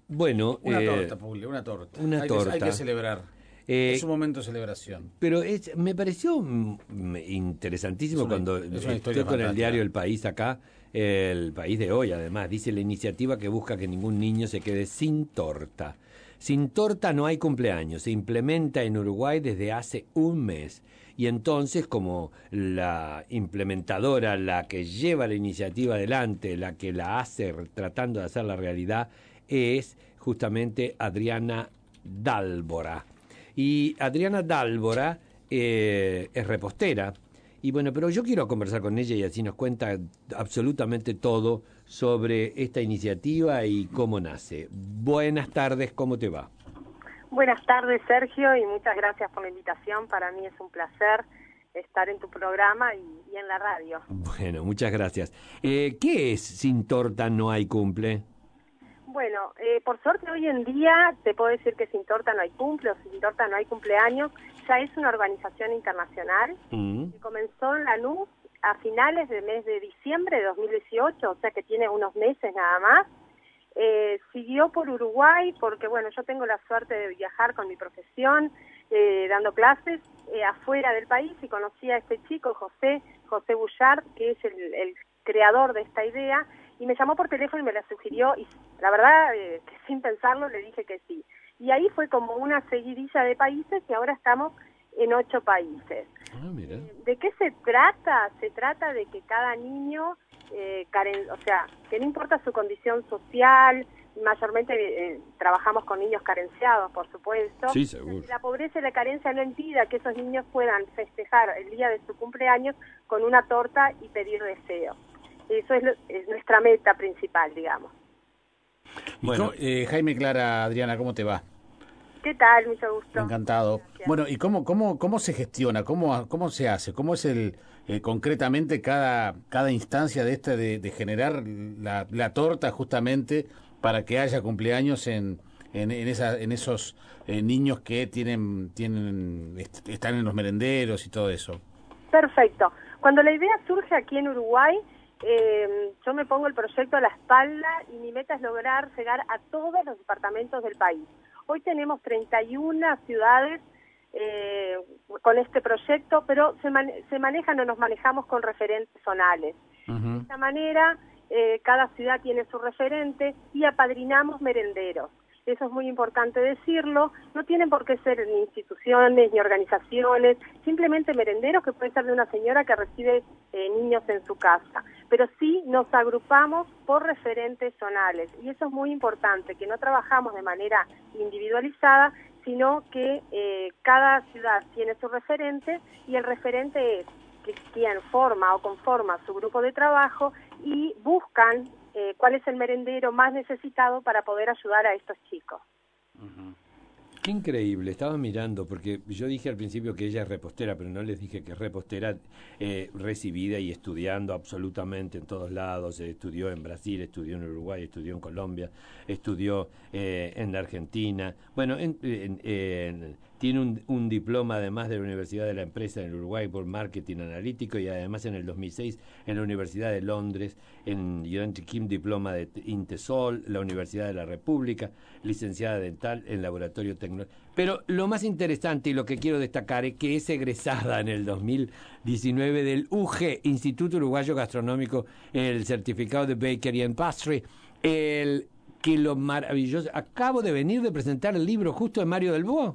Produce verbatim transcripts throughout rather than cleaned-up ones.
Bueno, Una eh, torta, Puli, una torta. una hay torta. Que, hay que celebrar. Eh, es un momento de celebración. Pero es, me pareció mm, interesantísimo Es una, cuando es una historia estoy con el fantástica. diario El País acá, El País de hoy además, dice la iniciativa que busca que ningún niño se quede sin torta. Sin torta no hay cumpleaños, se implementa en Uruguay desde hace un mes. Y entonces, como la implementadora, la que lleva la iniciativa adelante, la que la hace tratando de hacer la realidad, es justamente Adriana Dálvora. Y Adriana Dálvora eh, es repostera. Y bueno, pero yo quiero conversar con ella y así nos cuenta absolutamente todo sobre esta iniciativa y cómo nace. Buenas tardes, ¿cómo te va? Buenas tardes, Sergio, y muchas gracias por la invitación. Para mí es un placer estar en tu programa y, y en la radio. Bueno, muchas gracias. Eh, ¿Qué es Sin Torta No Hay Cumple? Bueno, eh, por suerte hoy en día te puedo decir que Sin Torta No Hay Cumple o Sin Torta No Hay Cumpleaños ya es una organización internacional Mm. que comenzó en Lanús a finales del mes de diciembre de dos mil dieciocho, o sea que tiene unos meses nada más. Eh, siguió por Uruguay porque, bueno, yo tengo la suerte de viajar con mi profesión, eh, dando clases eh, afuera del país, y conocí a este chico, José, José Bullard, que es el, el creador de esta idea, y me llamó por teléfono y me la sugirió, y la verdad, eh, que sin pensarlo le dije que sí. Y ahí fue como una seguidilla de países y ahora estamos en ocho países. Ah, mira. Eh, ¿De qué se trata? Se trata de que cada niño, eh, caren, o sea, que no importa su condición social, mayormente eh, trabajamos con niños carenciados, por supuesto. Sí, seguro. La pobreza y la carencia no impida que esos niños puedan festejar el día de su cumpleaños con una torta y pedir deseo. Eso es, lo, es nuestra meta principal, digamos. Bueno, cómo, eh, Jaime, Clara, Adriana, ¿cómo te va? ¿Qué tal? Mucho gusto. Encantado. Gracias. Bueno, ¿y cómo cómo cómo se gestiona? ¿Cómo cómo se hace? ¿Cómo es el eh, concretamente cada cada instancia de esta de, de generar la, la torta justamente para que haya cumpleaños en en, en, esa, en esos eh, niños que tienen tienen est están en los merenderos y todo eso? Perfecto. Cuando la idea surge aquí en Uruguay, eh, yo me pongo el proyecto a la espalda y mi meta es lograr llegar a todos los departamentos del país. Hoy tenemos treinta y una ciudades eh, con este proyecto, pero se, man se manejan o nos manejamos con referentes zonales. Uh-huh. De esta manera, eh, cada ciudad tiene su referente y apadrinamos merenderos. Eso es muy importante decirlo. No tienen por qué ser ni instituciones ni organizaciones, simplemente merenderos, que puede ser de una señora que recibe eh, niños en su casa. Pero sí nos agrupamos por referentes zonales, y eso es muy importante, que no trabajamos de manera individualizada, sino que eh, cada ciudad tiene su referente, y el referente es que quien forma o conforma su grupo de trabajo y buscan eh, cuál es el merendero más necesitado para poder ayudar a estos chicos. Uh-huh. Qué increíble, estaba mirando, porque yo dije al principio que ella es repostera, pero no les dije que es repostera eh, recibida y estudiando absolutamente en todos lados. Eh, estudió en Brasil, estudió en Uruguay, estudió en Colombia, estudió eh, en la Argentina. Bueno, en, en, en, tiene un, un diploma además de la Universidad de la Empresa en Uruguay por marketing analítico, y además en el dos mil seis en la Universidad de Londres, en United Kingdom, diploma de Intesol, la Universidad de la República, licenciada dental en laboratorio tecnológico. Pero lo más interesante y lo que quiero destacar es que es egresada en el dos mil diecinueve del U G, Instituto Uruguayo Gastronómico, el certificado de Bakery and Pastry, el que lo maravilloso. Acabo de venir de presentar el libro justo de Mario Delvaux.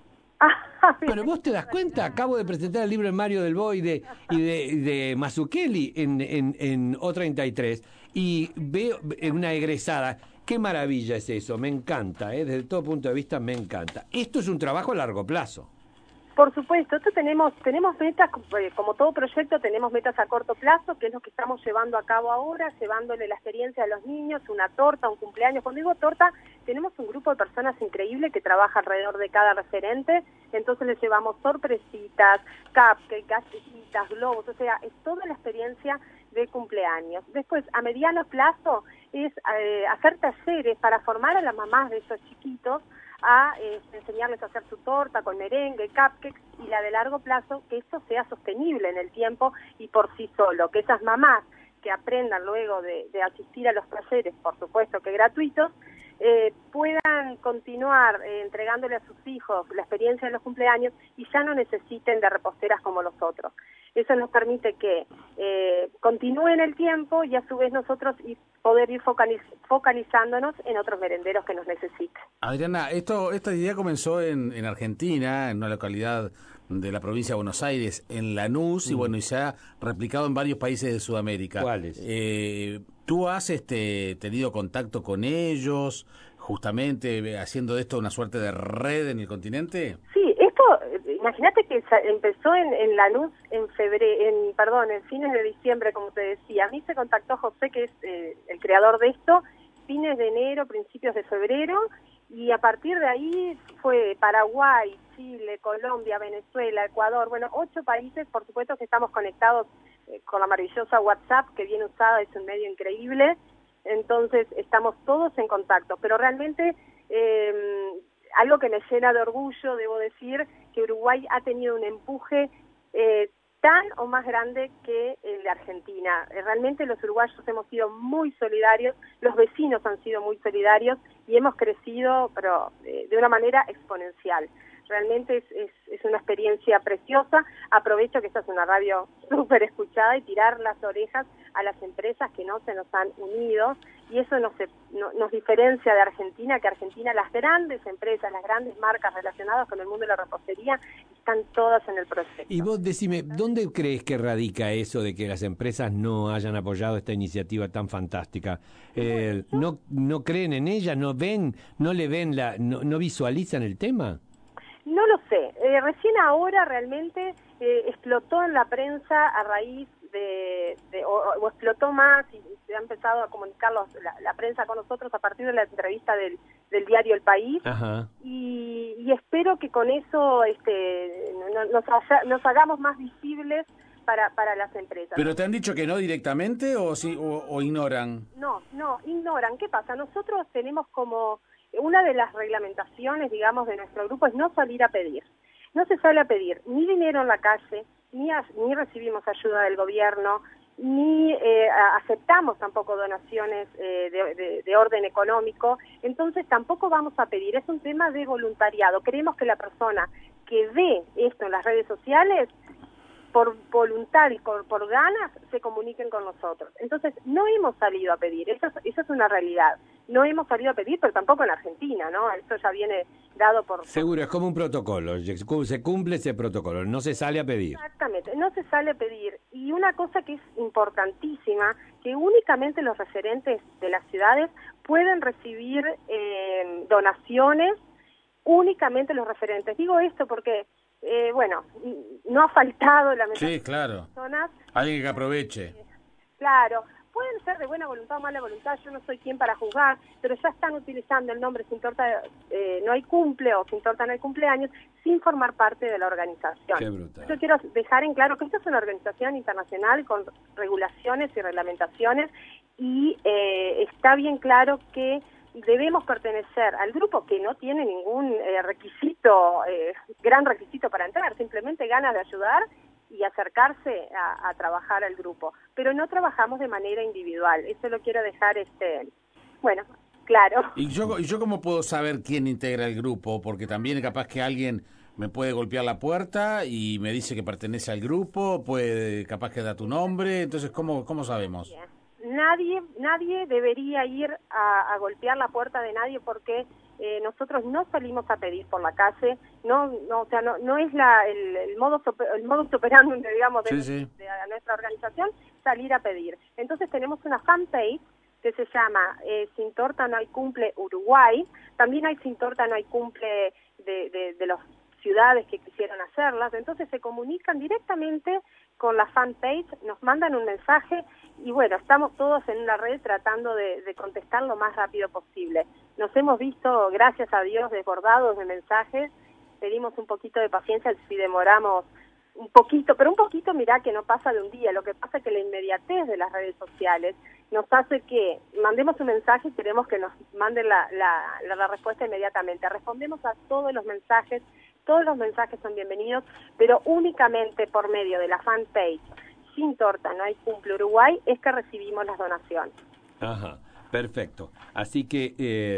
Pero vos te das cuenta, acabo de presentar el libro de Mario Delvaux y de, y de, y de Mazzucchelli en, en, en O treinta y tres, y veo una egresada. Qué maravilla es eso, me encanta, ¿eh? Desde todo punto de vista me encanta. Esto es un trabajo a largo plazo. Por supuesto, esto tenemos tenemos metas, como todo proyecto tenemos metas a corto plazo, que es lo que estamos llevando a cabo ahora, llevándole la experiencia a los niños, una torta, un cumpleaños. Cuando digo torta, tenemos un grupo de personas increíble que trabaja alrededor de cada referente, entonces les llevamos sorpresitas, cupcakes, galletitas, globos, o sea, es toda la experiencia de cumpleaños. Después, a mediano plazo, es eh, hacer talleres para formar a las mamás de esos chiquitos, a eh, enseñarles a hacer su torta con merengue, cupcakes, y la de largo plazo, que eso sea sostenible en el tiempo y por sí solo, que esas mamás que aprendan luego de, de asistir a los talleres, por supuesto que gratuitos, eh, puedan continuar eh, entregándole a sus hijos la experiencia de los cumpleaños y ya no necesiten de reposteras como los otros. Eso nos permite que eh, continúe en el tiempo y a su vez nosotros y poder ir focaliz focalizándonos en otros merenderos que nos necesiten. Adriana, esto esta idea comenzó en, en Argentina, en una localidad de la provincia de Buenos Aires, en Lanús, mm. y bueno, y se ha replicado en varios países de Sudamérica. ¿Cuáles? Eh, ¿Tú has este, tenido contacto con ellos, justamente haciendo de esto una suerte de red en el continente? Sí, esto, imagínate que empezó en, en Lanús en febrero, en, perdón, en fines de diciembre, como te decía. A mí se contactó José, que es eh, el creador de esto, fines de enero, principios de febrero, y a partir de ahí fue Paraguay, Chile, Colombia, Venezuela, Ecuador, bueno, ocho países. Por supuesto que estamos conectados eh, con la maravillosa WhatsApp, que bien usada, es un medio increíble, entonces estamos todos en contacto, pero realmente eh, algo que me llena de orgullo, debo decir, que Uruguay ha tenido un empuje eh, tan o más grande que el de Argentina. Realmente los uruguayos hemos sido muy solidarios, los vecinos han sido muy solidarios y hemos crecido, pero eh, de una manera exponencial. Realmente es, es, es una experiencia preciosa. Aprovecho que esta es una radio súper escuchada y tirar las orejas a las empresas que no se nos han unido, y eso nos, no, nos diferencia de Argentina, que Argentina, las grandes empresas, las grandes marcas relacionadas con el mundo de la repostería están todas en el proyecto. Y vos decime, ¿dónde crees que radica eso de que las empresas no hayan apoyado esta iniciativa tan fantástica? Eh, ¿no, no creen en ella? ¿No ven, no le ven la, no, no visualizan el tema? No lo sé. Eh, recién ahora realmente eh, explotó en la prensa a raíz de, de o, o explotó más y se ha empezado a comunicar los, la, la prensa con nosotros a partir de la entrevista del, del diario El País. Ajá. Y, y espero que con eso este, no, nos, haya, nos hagamos más visibles para, para las empresas. ¿Pero te han dicho que no directamente o, sí, o, o ignoran? No, no, ignoran. ¿Qué pasa? Nosotros tenemos como... Una de las reglamentaciones, digamos, de nuestro grupo es no salir a pedir. No se sale a pedir ni dinero en la calle, ni, a, ni recibimos ayuda del gobierno, ni eh, aceptamos tampoco donaciones eh, de, de, de orden económico. Entonces tampoco vamos a pedir. Es un tema de voluntariado. Creemos que la persona que ve esto en las redes sociales, por voluntad y por, por ganas, se comuniquen con nosotros. Entonces, no hemos salido a pedir, eso es, eso es una realidad. No hemos salido a pedir, pero tampoco en Argentina, ¿no? Esto ya viene dado por... Seguro, es como un protocolo, se cumple ese protocolo, no se sale a pedir. Exactamente, no se sale a pedir. Y una cosa que es importantísima, que únicamente los referentes de las ciudades pueden recibir eh, donaciones, únicamente los referentes. Digo esto porque... Eh, bueno, no ha faltado la sí, claro. personas. Alguien que aproveche. Eh, claro, pueden ser de buena voluntad o mala voluntad, yo no soy quien para juzgar, pero ya están utilizando el nombre Sin Torta eh, No Hay Cumple o Sin Torta No Hay Cumpleaños sin formar parte de la organización. Qué brutal. Yo quiero dejar en claro que esta es una organización internacional con regulaciones y reglamentaciones y eh, está bien claro que debemos pertenecer al grupo que no tiene ningún eh, requisito, eh, gran requisito para entrar, simplemente ganas de ayudar y acercarse a, a trabajar al grupo. Pero no trabajamos de manera individual, eso lo quiero dejar, este, bueno, claro. ¿Y yo, y yo cómo puedo saber quién integra el grupo? Porque también capaz que alguien me puede golpear la puerta y me dice que pertenece al grupo, puede capaz que da tu nombre, entonces ¿cómo, cómo sabemos? Bien. Nadie, nadie debería ir a, a golpear la puerta de nadie porque eh, nosotros no salimos a pedir por la calle, no, no, o sea, no, no es la, el, el modo el modus operandi, digamos, de, sí, sí. de, de nuestra organización salir a pedir. Entonces tenemos una fanpage que se llama eh, Sin Torta No Hay Cumple Uruguay. También hay Sin Torta No Hay Cumple de, de, de las ciudades que quisieron hacerlas. Entonces se comunican directamente con la fanpage, nos mandan un mensaje y bueno, estamos todos en una red tratando de, de contestar lo más rápido posible. Nos hemos visto, gracias a Dios, desbordados de mensajes. Pedimos un poquito de paciencia si demoramos un poquito, pero un poquito, mirá, que no pasa de un día. Lo que pasa es que la inmediatez de las redes sociales nos hace que mandemos un mensaje y queremos que nos manden la, la, la, la respuesta inmediatamente. Respondemos a todos los mensajes, todos los mensajes son bienvenidos, pero únicamente por medio de la fanpage Sin Torta No Hay Cumple Uruguay es que recibimos las donaciones. Ajá, perfecto. Así que, eh,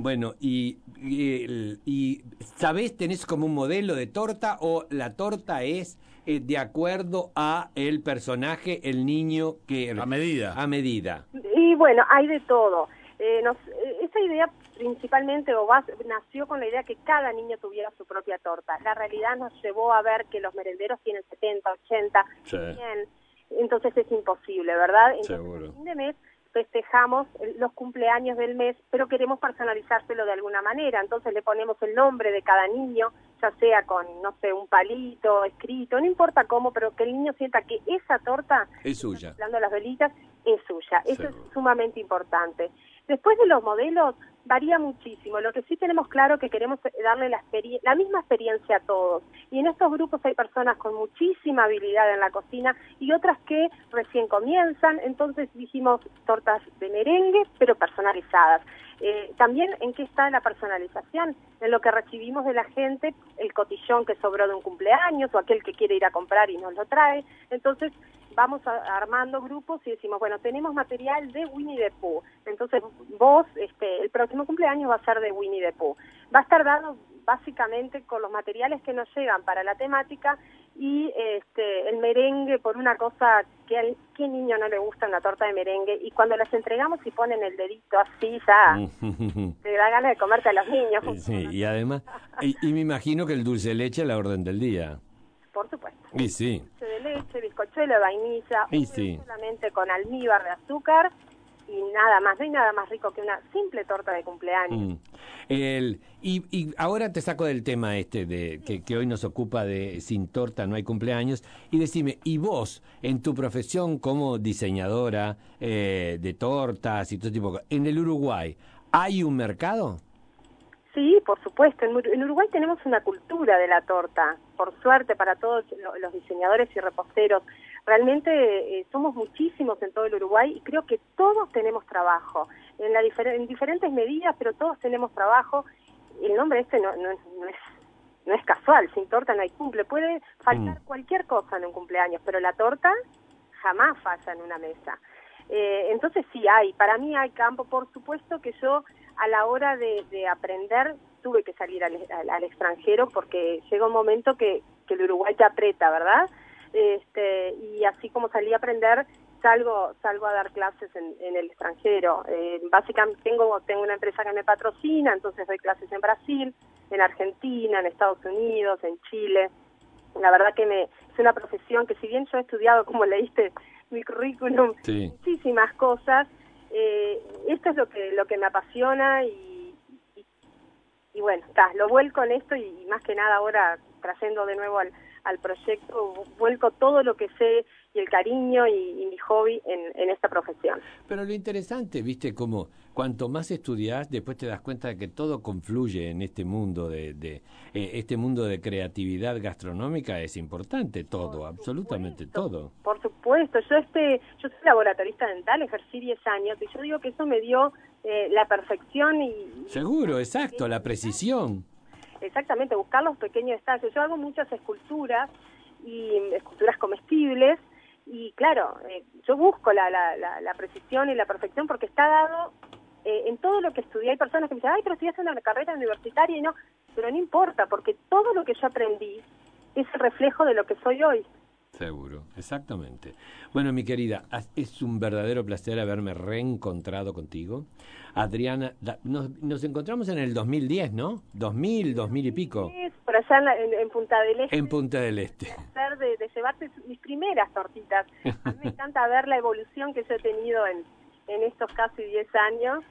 Bueno, y, y, el- y ¿sabés, tenés como un modelo de torta o la torta es eh, de acuerdo a el personaje, el niño que... A medida. A medida. Y bueno, hay de todo. Eh, nos, eh, esa idea principalmente o bas- nació con la idea que cada niño tuviera su propia torta. La realidad nos llevó a ver que los merenderos tienen setenta, ochenta, Sí. cien, entonces es imposible, ¿verdad? Entonces, Seguro. a fin de mes festejamos los cumpleaños del mes, pero queremos personalizárselo de alguna manera, entonces le ponemos el nombre de cada niño, ya sea con, no sé, un palito escrito, no importa cómo, pero que el niño sienta que esa torta, Es suya. soplando las velitas, es suya. Eso Seguro. es sumamente importante. Después de los modelos, varía muchísimo. Lo que sí tenemos claro que queremos darle la, experi- la misma experiencia a todos. Y en estos grupos hay personas con muchísima habilidad en la cocina y otras que recién comienzan. Entonces dijimos tortas de merengue, pero personalizadas. Eh, también en qué está la personalización, en lo que recibimos de la gente, el cotillón que sobró de un cumpleaños o aquel que quiere ir a comprar y nos lo trae. Entonces vamos a, armando grupos y decimos, bueno, tenemos material de Winnie the Pooh, entonces vos, este, el próximo cumpleaños va a ser de Winnie the Pooh. Va a estar dado básicamente con los materiales que nos llegan para la temática y este, el merengue por una cosa que a qué niño no le gusta una torta de merengue, y cuando las entregamos y ponen el dedito así ya te da ganas de comerte a los niños. Sí, y además, y, y me imagino que el dulce de leche es la orden del día. Por supuesto. Y sí. Dulce de leche, bizcochuelo de vainilla, Y un sí. solamente con almíbar de azúcar y nada más. No hay nada más rico que una simple torta de cumpleaños. Mm. El, y, y ahora te saco del tema este de que, que hoy nos ocupa de sin torta no hay cumpleaños, y decime, ¿y vos en tu profesión como diseñadora eh, de tortas y todo tipo de cosas, en el Uruguay, hay un mercado? Sí, por supuesto. En, Ur- en Uruguay tenemos una cultura de la torta, por suerte para todos lo- los diseñadores y reposteros. Realmente eh, somos muchísimos en todo el Uruguay y creo que todos tenemos trabajo, en, la difer- en diferentes medidas, pero todos tenemos trabajo. El nombre este no, no, es- no es no es casual, sin torta no hay cumple. Puede faltar Mm. cualquier cosa en un cumpleaños, pero la torta jamás falla en una mesa. Eh, entonces sí hay, para mí hay campo. Por supuesto que yo a la hora de, de aprender tuve que salir al, al, al extranjero porque llega un momento que, que el Uruguay te aprieta, ¿verdad? Este, y así como salí a aprender, salgo salgo a dar clases en, en el extranjero. Eh, básicamente tengo, tengo una empresa que me patrocina, entonces doy clases en Brasil, en Argentina, en Estados Unidos, en Chile. La verdad que me es una profesión que si bien yo he estudiado, como leíste mi currículum, Sí. muchísimas cosas, eh, esto es lo que lo que me apasiona y, y, y bueno, está, lo vuelco en esto y, y más que nada ahora trayendo de nuevo al, al proyecto, vuelco todo lo que sé y el cariño y, y mi hobby en, en esta profesión. Pero lo interesante, viste, como cuanto más estudias, después te das cuenta de que todo confluye en este mundo de, de eh, este mundo de creatividad gastronómica. Es importante todo, Por absolutamente supuesto, todo. Por supuesto, yo este, yo soy laboratorista dental, ejercí diez años y yo digo que eso me dio eh, la perfección y... Seguro, exacto, la precisión. Exactamente, buscar los pequeños detalles. Yo hago muchas esculturas y esculturas comestibles y claro, eh, yo busco la, la, la, la precisión y la perfección porque está dado eh, en todo lo que estudié. Hay personas que me dicen, ay, pero estudiaste una carrera universitaria y no, pero no importa porque todo lo que yo aprendí es el reflejo de lo que soy hoy. Seguro, exactamente. Bueno, mi querida, es un verdadero placer haberme reencontrado contigo. Adriana, da- nos, nos encontramos en el dos mil diez, ¿no? dos mil, dos mil y pico. Es por allá en, la- en- en Punta del Este. En Punta del Este. placer de, de llevarte mis primeras tortitas. A mí me encanta ver la evolución que yo he tenido en, en estos casi diez años,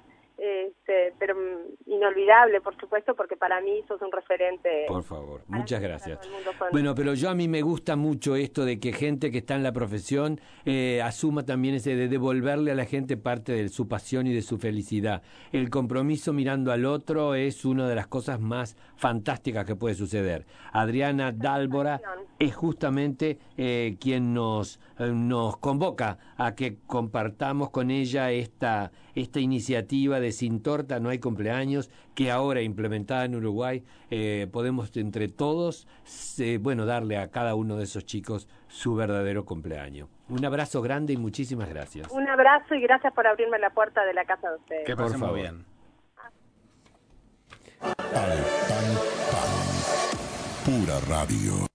este, pero mm, inolvidable, por supuesto, porque para mí sos un referente. Por favor, Para muchas mí, para gracias. todo el mundo son- Bueno, pero yo a mí me gusta mucho esto de que gente que está en la profesión eh, asuma también ese de devolverle a la gente parte de su pasión y de su felicidad. El compromiso mirando al otro es una de las cosas más fantásticas que puede suceder. Adriana Dálvora es justamente eh, quien nos, eh, nos convoca a que compartamos con ella esta, esta iniciativa de Sin Torta No Hay Cumpleaños, que ahora implementada en Uruguay eh, podemos entre todos eh, bueno, darle a cada uno de esos chicos su verdadero cumpleaños. Un abrazo grande y muchísimas gracias. Un abrazo y gracias por abrirme la puerta de la casa de ustedes. Que Por pasemos favor. bien. Al pan pan. Pura radio.